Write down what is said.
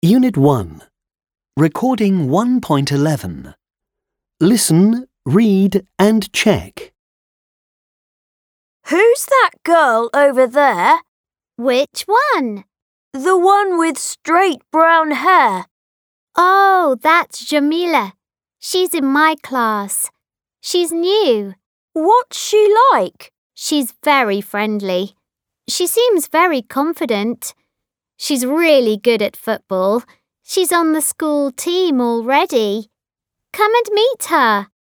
Unit 1. Recording 1.11. Listen, read and check. Who's that girl over there? Which one? The one with straight brown hair. Oh, that's Jamila. She's in my class. She's new. What's she like? She's very friendly. She seems very confident. She's really good at football. She's on the school team already. Come and meet her.